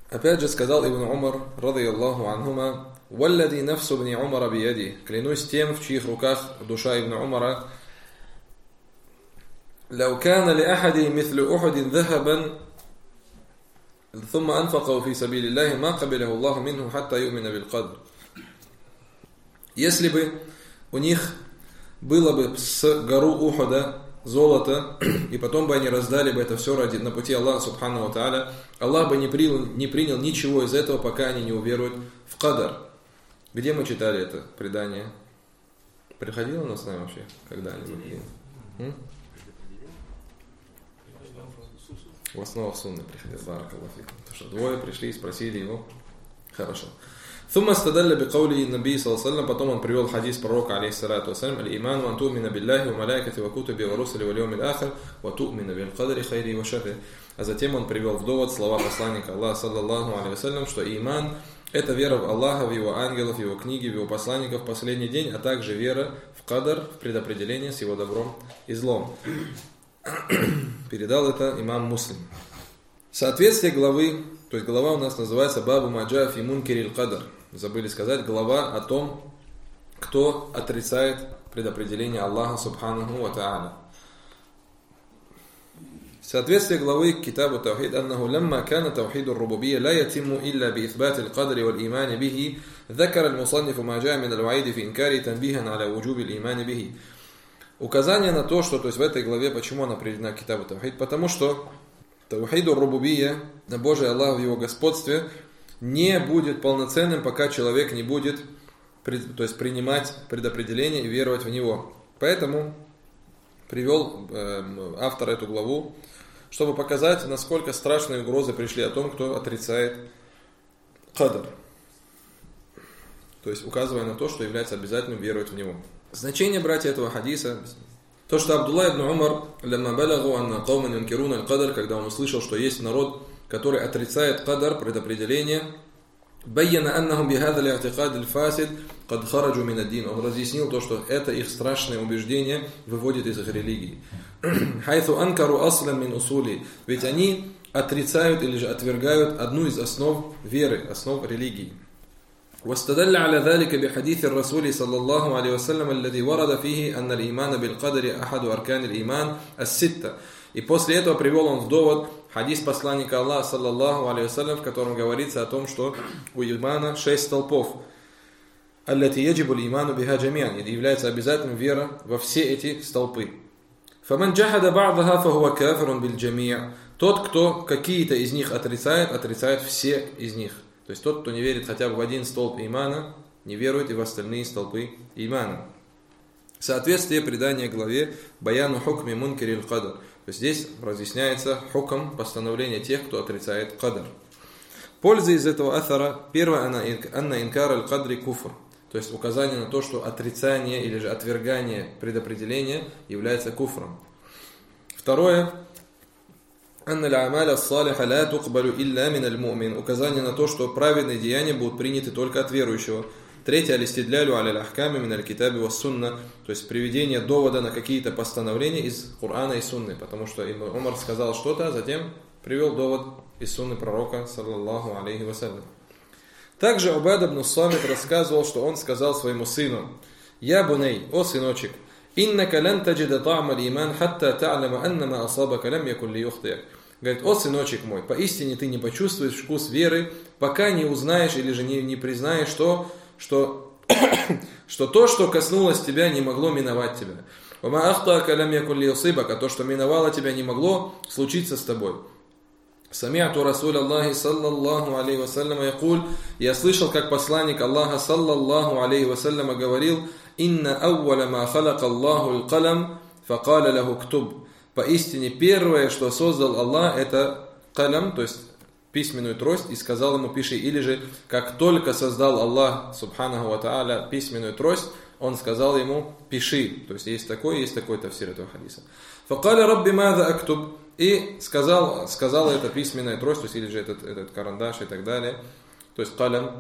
Опять же сказал Ибн Умар, радийаллаху анхума: «Валлади нафсу ибни Умара бияди». Клянусь тем, в чьих руках душа Ибн Умара. «Лау кана ли ахади мithlu ухадин захабан, thumма анфакау фи сабилиллахи, ма кабиляху Аллаху минху хатта юмина бил кадр». Если бы у них было бы с гору Ухуда золото, и потом бы они раздали бы это все на пути Аллаха Субхану ва Тааля, Аллах бы не принял ничего из этого, пока они не уверуют в Кадар. Где мы читали это предание? Приходило у нас с нами вообще когда-нибудь? В основах сунны приходил. Баракаллаху фикум. Потому что двое пришли и спросили его. Хорошо. ثم استدل بقوله النبي صلى الله عليه وسلم, потом он привел хадис пророка алейхиссалату вассалям: الإيمان وأن تؤمن بالله وملائكته وكتبه ورسله واليوم الآخر وتؤمن بالقدر خيره وشره. А затем он привел в довод слова посланника Аллаха саллаллаху алейхи вассалям, что иман — это вера в Аллаха, в его ангелов, в его книги, в его посланников в последний день, а также вера в кадар, в предопределение с его добром и злом. Передал это имам Муслим. Соответствие главы, то есть глава у нас называется Бабу Маджа фи мункирил кадар. Забыли сказать, глава о том, кто отрицает предопределение Аллаха Субханаху ва Тааля. Соответствие главы к Китабу Таухид: «Аннаху лямма кана таухиду рубубия ла ятимму илля би ithбати al-qadri wal-имани бихи, ذكر المصنف ما جاء من الوعيد في إنكاره تنبيها على وجوب الإيمان به». Указание на то, что, то есть в этой главе, почему она приведена к Китабу Таухид? Потому что таухиду рубубия, на Божий Аллах в его господстве, не будет полноценным, пока человек не будет, то есть принимать предопределение и веровать в него. Поэтому привел автор эту главу, чтобы показать, насколько страшные угрозы пришли о том, кто отрицает кадар. То есть указывая на то, что является обязательным веровать в него. Значение, братья, этого хадиса: то, что Абдулла ибн Умар, лямма балагу анна кауман юнкируна аль-кадар, когда он услышал, что есть народ, который отрицает кадар, предопределение, байяна аннахум бихадha аль-и'тикад аль-фасид кад хараджу мин ад-дин. Он разъяснил то, что это их страшное убеждение выводит из их религии. Хайθу анкару аслан мин усули. Ведь они отрицают или же отвергают одну из основ веры, основ религии. واستدل على ذلك بحديث الرسول صلى الله عليه وسلم الذي ورد فيه أن الإيمان بالقدر أحد أركان الإيمان الستة. И после этого привел он в довод хадис посланника Аллаха саллаллаху алейхи вассалям, в котором говорится о том, что у имана 6 столпов. التي يجب الإيمان بها جميعا. И является обязательным вера во все эти столпы. فمن جحد بعضها فهو كافر بالجميع. Тот, кто какие-то из них отрицает все из них. То есть тот, кто не верит хотя бы в один столб имана, не верует и в остальные столпы имана. Соответствие предания главе Баяну хукми мункирил кадар. То есть здесь разъясняется хукм, постановление тех, кто отрицает кадар. Польза из этого аthара: первое, анна инкар аль-кадри куфр. То есть указание на то, что отрицание или же отвергание предопределения является куфром. Второе, анна аль-амаля ас-салиха ла туқбалу илля мин аль-му'мин. Указание на то, что праведные деяния будут приняты только от верующего. Третье, алистидлялю аля ахками мин аль-китаби ва сунна. То есть приведение довода на какие-то постановления из Корана и Сунны. Потому что Ибн Умар сказал что-то, а затем привел довод из Сунны пророка саллаллаху алейхи вассалям. Также Убад ибн Самит рассказывал, что он сказал своему сыну: «Я буней, о сыночек, иннака лан таджида та'ма аль-иман хатта та'лама анна ма асабака лам якун лиюхтиак». Говорит: «О сыночек мой, поистине ты не почувствуешь вкус веры, пока не узнаешь или же не признаешь, что то, что коснулось тебя, не могло миновать тебя. Вама ахтаака лам якун лиюсибак, а то, что миновало тебя, не могло случиться с тобой». Сами'ту Расуля Аллахи саллаллаху алейхи вассаляма якуль. Я слышал, как посланник Аллаха саллаллаху алейхи вассаляма говорил: «Инна ауаля ма халака Аллаху аль-калам, факаля лаху ктуб». Поистине первое, что создал Аллах, это калам, то есть письменную трость, и сказал ему: пиши. Или же, как только создал Аллах субханаху ва тааля письменную трость, он сказал ему: пиши. То есть есть такой тафсир этого хадиса. Факаля рабби маза актуб. И сказала эта письменная трость, то есть, или же этот карандаш и так далее. То есть калям.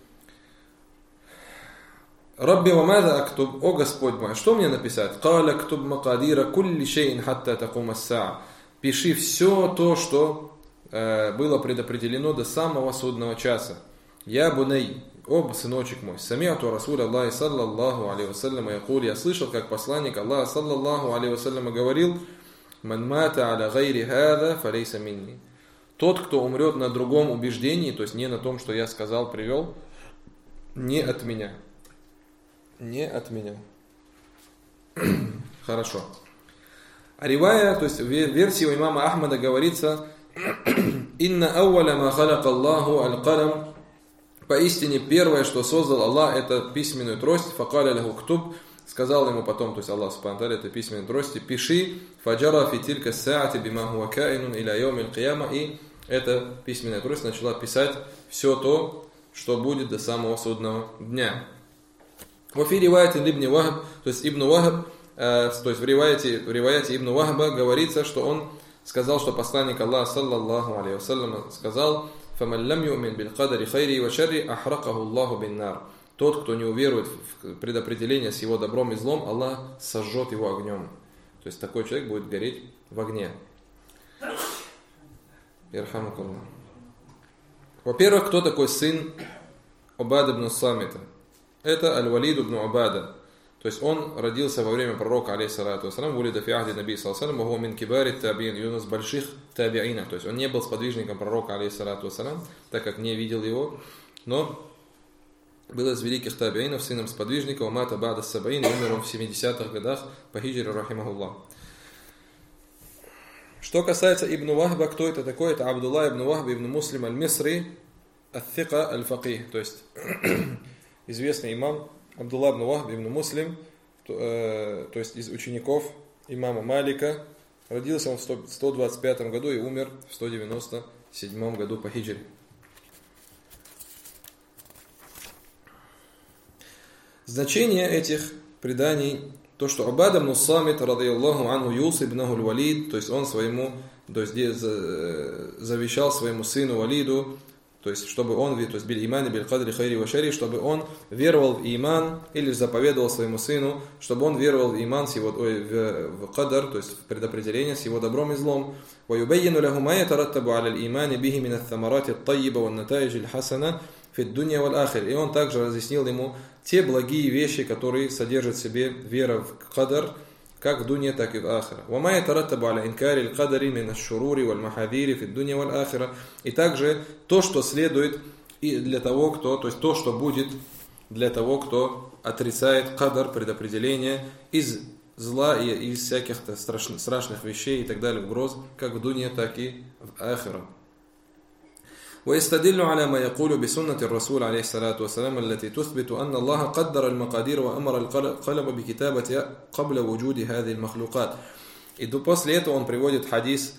Рабби ва маза актуб. О Господь мой, что мне написать? Каля ктуб макадира кулли шейн хатта такум ас-саа. Пиши все то, что было предопределено до самого судного часа. Я буней, о сыночек мой, самиату Расуля Аллахи саллаллаху алейхи вассаляма якуль, я слышал, как посланник Аллаха саллаллаху алейхи вассаляма говорил: ман мата аля гайри хада фалейса минни. Тот, кто умрет на другом убеждении, то есть не на том, что я сказал, привел, не от меня. Не от меня. Хорошо. А ривая, то есть в версии у имама Ахмада говорится: «Инна ауаля ма халака Аллаху аль-калам». Поистине первое, что создал Аллах, это письменную трость. Факаля лаху ктуб. Сказал ему потом, то есть Аллах субхану это письменной трости, пиши. Фаджара фитилька саати бима хуа каинун иля йомил кияма. И эта письменная трость начала писать все то, что будет до самого судного дня. Вафи риваяте ибн Вахаб, то есть Ибн Вахаб, то есть в риваяте Ибн Вахаба говорится, что он сказал, что посланник Аллаха саллаллаху алейхи вассалям сказал: «Фаман лам ю'мин бил кадари хайри ва шарри ахракаху Аллаху бин нар». Тот, кто не уверует в предопределение с его добром и злом, Аллах сожжет его огнем. То есть такой человек будет гореть в огне. Ирхамукаллах. Во-первых, кто такой сын Убада ибн Самита? Это Аль-Валид ибн Убада. То есть он родился во время пророка, алейхиссалату вассалам, вулида фи ахди наби саллаллаху алейхи вассалям, мин кибари табиин, и он из больших табиинов. То есть он не был сподвижником пророка, алейхиссалату вассалам, так как не видел его, но был из великих табиинов, сыном сподвижника, умата бада сабаин, умер он в 70-х годах по хиджре, рахимахуллах. Что касается Ибн Вахба, кто это такой? Это Абдулла ибн Вахб ибн Муслим аль-Мисри, ат-Thика аль-Факих, то есть известный имам Абдулла ибн Вахб ибн Муслим, то есть из учеников имама Малика. Родился он в 125 году и умер в 197 году по хиджре. Значение этих преданий, то, что Убада ибн Самит, радийаллаху анху, юси ибнаху аль-Валид, то есть он то есть завещал своему сыну Валиду, то есть чтобы он, то есть бил имани бил кадри хайри ва шари, чтобы он веровал в иман, или заповедовал своему сыну, чтобы он веровал в иман, в кадар, то есть в предопределение с его добром и злом. Ва юбаййину лаху ма ятараттабу аля аль-имани бихи мин ат-тамарати ат-таййиба ва ан-натаидж аль-хасана фи ад-дунья вал ахир. И он также разъяснил ему те благие вещи, которые содержат в себе вера в кадар, как в дуне, так и в ахира. وَمَا يَتَرَتَّبُ عَلَى إِنْكَارِ الْقَدَرِ مِنَ الشُّرُورِ وَالْمَحَذِيرِ فِي الدُّنْيَا وَالْآخِرَةِ. И также то, что следует и для того, кто, то есть то, что будет для того, кто отрицает кадар, предопределение, из зла и из всяких страшных вещей и так далее, угроз, как в дуне, так и в ахира. ويستدل على ما يقول بسنة الرسول عليه الصلاة والسلام التي تثبت أن الله قدر المقادير وأمر القلم بكتابتها قبل وجود هذه المخلوقات. И после этого он приводит хадис,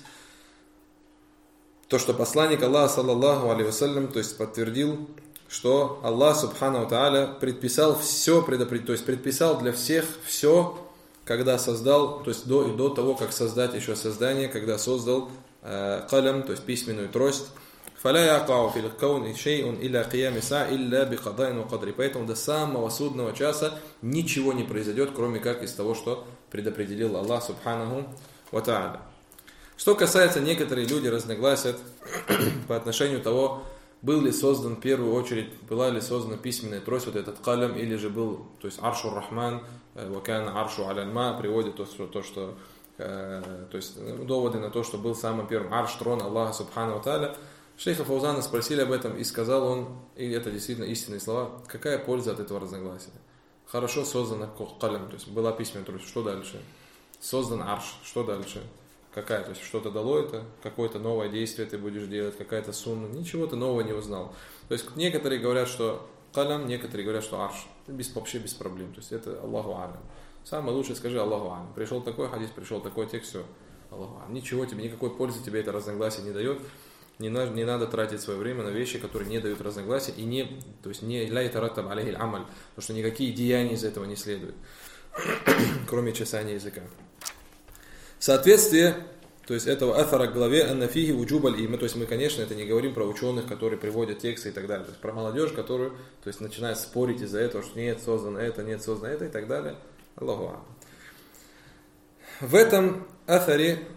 то, что посланник Аллаха, саллаллаху алейхи вассалям, то есть подтвердил, что Аллах, субхану ва предписал все, то есть предписал для всех все, когда создал, то есть до того, как создать еще создание, когда создал калям, то есть письменную трость. فلا يقع في الكون شيء إلا قيام ساعة إلا بقضاء وقدر. Поэтому до самого судного часа ничего не произойдет, кроме как из того, что предопределил Аллах субханаху ва тааля. Что касается, некоторые люди разногласят по отношению того, был ли создан в первую очередь, была ли создана письменная трость, вот этот калям, или же был, то есть аршур рахман, вакана аршу аль-ма, приводит то, что то есть доводы на то, что был самым первым арш, трон Аллаха субхану ва тааля. Шейха Фаузана спросили об этом, и сказал он, и это действительно истинные слова, какая польза от этого разногласия? Хорошо создана калям, то есть была письменная трость, что дальше? Создан арш, что дальше? Какая? То есть что-то дало это, какое-то новое действие ты будешь делать, какая-то сунна, ничего ты нового не узнал. То есть некоторые говорят, что калям, некоторые говорят, что арш, вообще без проблем, то есть это Аллаху алям. Самое лучшее скажи Аллаху алям. Пришел такой хадис, пришел такой текст, все, Аллаху алям. Ничего тебе, никакой пользы тебе это разногласие не дает. Не надо тратить свое время на вещи, которые не дают разногласия, и не ля ятараттаб алейхи аль-амаль, потому что никакие деяния из этого не следуют, кроме чесания языка. Соответствие, то есть этого афара к главе аннафихи вуджуб аль-има, то есть мы, конечно, это не говорим про ученых, которые приводят тексты и так далее, то есть про молодежь, которую, то есть начинает спорить из-за этого, что нет создано это, нет создано это и так далее. Аллаху алям. В этом афаре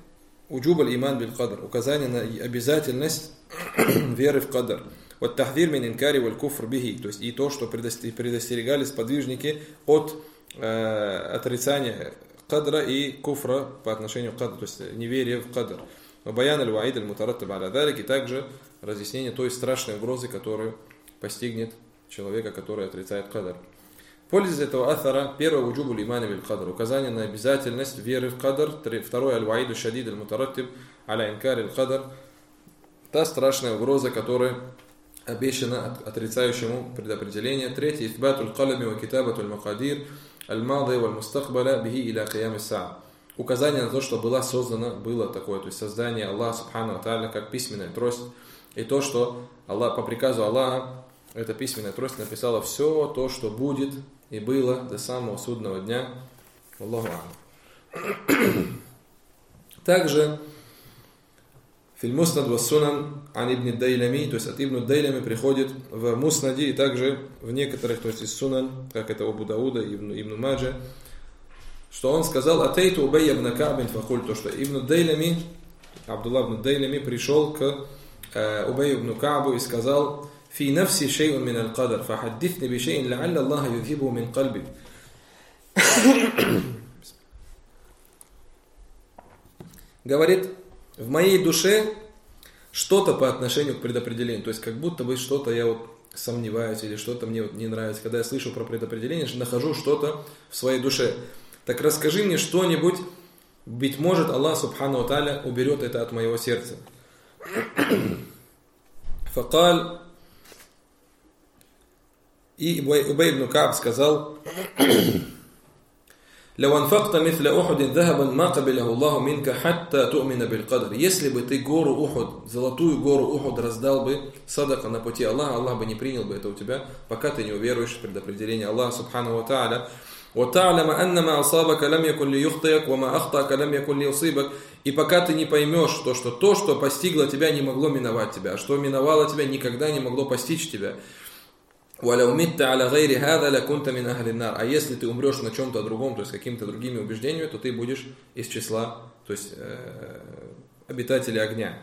уджуб аль-иман биль-кадр, указание на обязательность веры в кадр. Вот тахдир мин инкари валь куфр бихи, то есть и то, что предостерегали сподвижники от отрицания кадра и куфра по отношению к кадру, то есть неверие в кадр. Баян аль-ваид аль-мутараттаб аля далик, и также разъяснение той страшной угрозы, которая постигнет человека, который отрицает кадр. Пользуясь этого аthара, первое уджубу лимани биль кадр, указание на обязательность веры в кадр, второе аль-ваиду шадид аль-мутараттаб аля инкари аль-кадр, та страшная угроза, которая обещана отрицающему предопределение. Третье, ифбатуль калами ва китабатуль макадир аль-мади валь мустакбаля бихи иля киям ис-саа. Указание на то, что было такое, то есть создание Аллаха Субхану ва Тааля как письменная трость, и то, что Аллах, по приказу Аллаха, эта письменная трость написала все то, что будет и было до самого судного дня. Аллаху а'лам. Также фильм Муснад ва Сунан ан ибн Дайлами, то есть от ибн Дайлами приходит в Муснаде и также в некоторых, то есть из Сунан, как это Абу Дауда, ибн Маджа, что он сказал: «Атейту Убай ибн Ка'бин факуль», то, что ибн Дайлами, Абдулла ибн Дайлами пришел к Убай ибн Ка'бу и сказал: «Фи нафси шей'ун мин аль-кадр, фахаддифни би шей'ин ла'алля Аллаха юдхибу мин кальби». Говорит, в моей душе что-то по отношению к предопределению, то есть как будто бы что-то я вот сомневаюсь или что-то мне вот не нравится, когда я слышу про предопределение, нахожу что-то в своей душе. Так расскажи мне что-нибудь, быть может Аллах Субхану ва Тааля уберет это от моего сердца. Факаль, и Убай ибн Ка'б сказал: «Лау анфакта мисля Ухудин захабан ма кабиляху Аллаху минка хатта ту'мина биль кадр». Если бы ты гору Ухуд, золотую гору Ухуд раздал бы садака на пути Аллаха, Аллах бы не принял бы это у тебя, пока ты не уверуешь в предопределение Аллаха Субхану ва Тааля. وَتَعْلَمَ أَنَّمَا أَصَابَكَ لَمْ يَكُنْ لِيُخْطِئَكَ وَمَا أَخْطَأَكَ لَمْ يَكُنْ لِيُصِيبَكَ. И пока ты не поймешь то, что постигло тебя, не могло миновать тебя, а что миновало тебя, никогда не могло постичь тебя. وَلَوْ مِتَّ عَلَى غَيْرِ هَذَا لَكُنْتَ مِنْ أَهْلِ النَّارِ. А если ты умрешь на чем-то другом, то есть какими-то другими убеждениями, то ты будешь из числа, то есть обитателей огня.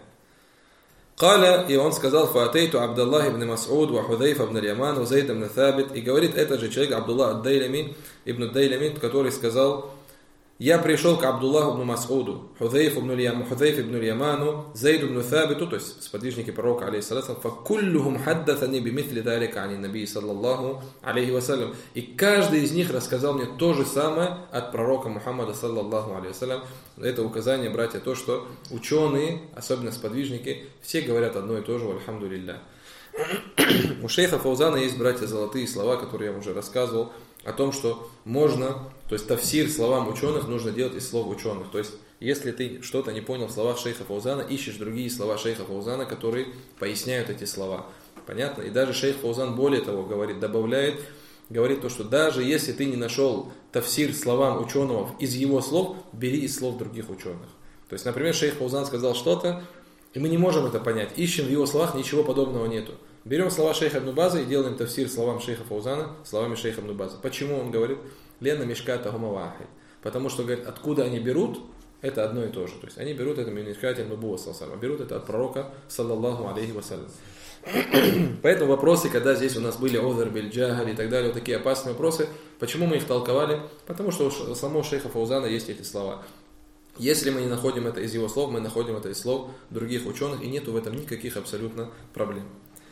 Каля, и он сказал: «Фаатейту Абдаллах ибн Мас'уд, ва Худайфа ибн Яман, ва Зайд ибн Тhabит». И говорит этот же человек, Абдуллах ад-Дайлами, ибн Дайлами, который сказал: «Я пришел к Абдуллаху ибн Мас'уду, Худайф ибн Яману, Зайд ибн Тhabиту», то есть сподвижники пророка, алейхиссалату, «факуллюхум хаддатани бимисли далика ани наби, саллаллаху алейхи вассалям». И каждый из них рассказал мне то же самое от пророка Мухаммада, саллаллаху алейхи вассалям. Это указание, братья, то, что ученые, особенно сподвижники, все говорят одно и то же, альхамдулилля. У шейха Фаузана есть, братья, золотые слова, которые я вам уже рассказывал, о том, что можно, то есть тафсир словам ученых нужно делать из слов ученых. То есть, если ты что-то не понял в словах шейха Фаузана, ищешь другие слова шейха Фаузана, которые поясняют эти слова. Понятно? И даже шейх Фаузан более того говорит, говорит то, что даже если ты не нашел тафсир словам ученого из его слов, бери из слов других ученых. То есть, например, шейх Фаузан сказал что-то, и мы не можем это понять. Ищем в его словах, ничего подобного нету. Берем слова шейха Ибн База и делаем тафсир словам шейха Фаузана, словами шейха Ибн База. Почему он говорит? Лена мишката гумавахи. Потому что, говорит, откуда они берут, это одно и то же. То есть они берут это мишката нубуа саллаллаху, берут это от пророка саллаллаху алейхи вассалям. Поэтому вопросы, когда здесь у нас были озар биль джахаль и так далее, вот такие опасные вопросы, почему мы их толковали? Потому что у самого шейха Фаузана есть эти слова. Если мы не находим это из его слов, мы находим это из слов других ученых, и нету в этом никаких абсолютно проблем.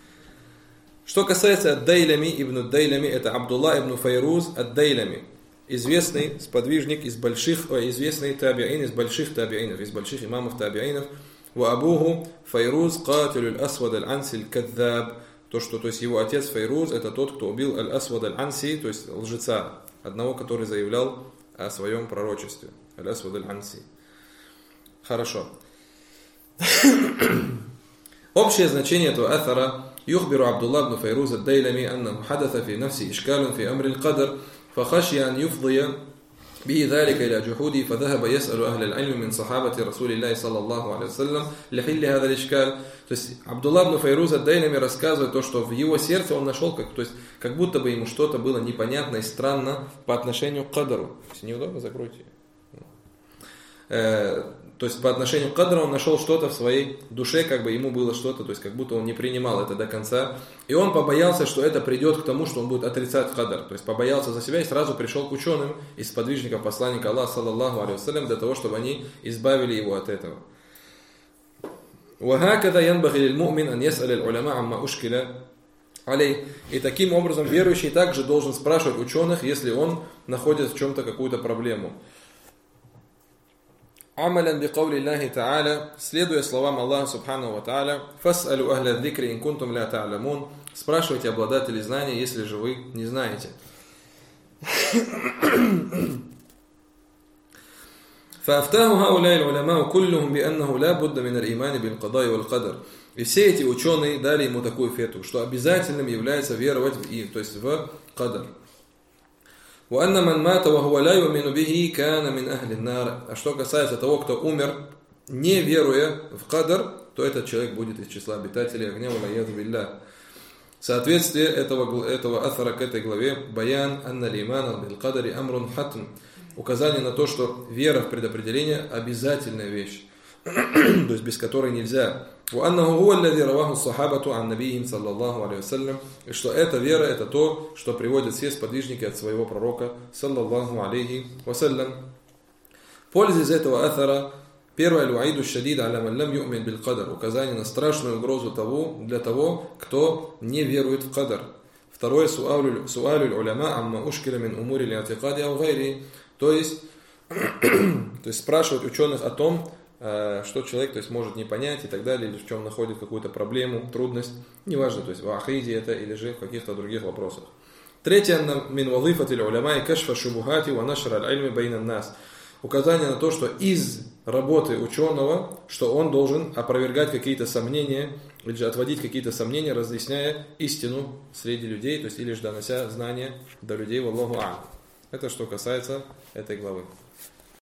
Что касается ад-Дайлями, ибн Дайлями, это Абдулла ибн Файруз ад-Дайлями, известный сподвижник из известный табиин, из больших табиинов, из больших имамов табиинов. Ва абуху Файруз катилю аль-Асвад аль-Анси аль-Каддаб. То есть его отец Файруз, это тот, кто убил аль-Асвад аль-Анси, то есть лжеца, одного, который заявлял о своем пророчестве. Аль-Асвад аль-Анси. Хорошо. Общее значение этого аthара: يخبر عبد الله بن فيروز الديلمي أنه حدث في نفسه إشكال في أمر القدر فخشي أن يفضي به ذلك إلى جحوده فذهب يسأل أهل العلم من صحابة رسول الله صلى الله عليه وسلم لحل هذا الإشكال. То есть Абдулла ибн Файруз ад-Дайлями рассказывает то, что в его сердце он нашел, как будто бы ему что-то было непонятно и странно по отношению к кадару. Если неудобно, закройте. То есть по отношению к кадру он нашел что-то в своей душе, как бы ему было что-то, то есть как будто он не принимал это до конца. И он побоялся, что это придет к тому, что он будет отрицать кадр. То есть побоялся за себя и сразу пришел к ученым из сподвижников посланника Аллаха, саллаллаху алейхи вассалям, для того, чтобы они избавили его от этого. وهكذا ينبغي للمؤمن أن يسأل العلماء عما أشكل عليه. И таким образом верующий также должен спрашивать ученых, если он находит в чем-то какую-то проблему. عملا بقول الله تعالى, следуя словам Аллаха субхану ва тааля, فاسألوا أهل الذكر إن كنتم لا تعلمون, спрашивайте обладателей знания, если же вы не знаете. فأفتاه هؤلاء العلماء كلهم بأنه لا بد من الإيمان بالقضاء والقدر. И все эти ученые дали ему такую фетву, что обязательным является веровать в их, то есть в кадар. وأن من مات وهو لا يؤمن به كان من أهل النار. А что касается того, кто умер, не веруя в кадар, то этот человек будет из числа обитателей огня. والعياذ بالله. Соответствие этого аthара к этой главе баян анна лимана бил кадари амрун хатм. Указание на то, что вера в предопределение обязательная вещь, то есть без которой нельзя. وأنه هو الذي رواه الصحابة عن نبيهم صلى الله عليه وسلم. И что эта вера, это то, что приводят все сподвижники от своего пророка саллаллаху алейхи вассалям. Польза из этого аthара: первое, аль-ваиду шадид аля ман лам ю'мин бил кадар, указание на страшную угрозу для того, кто не верует в кадар. Второе, суалю уляма амма ушкиля мин умури ли'атикади ау гайри, то есть спрашивать ученых о том, что человек, то есть, может не понять и так далее, или в чем находит какую-то проблему, трудность, неважно, то есть в ахиде это или же в каких-то других вопросах. Третье, мин вазифатиль уляма кашфа шубухати ва нашра аль-ильми байна нас. Указание на то, что из работы ученого, что он должен опровергать какие-то сомнения, или же отводить какие-то сомнения, разъясняя истину среди людей, то есть или же донося знания до людей, валлаху а'алям. Это что касается этой главы.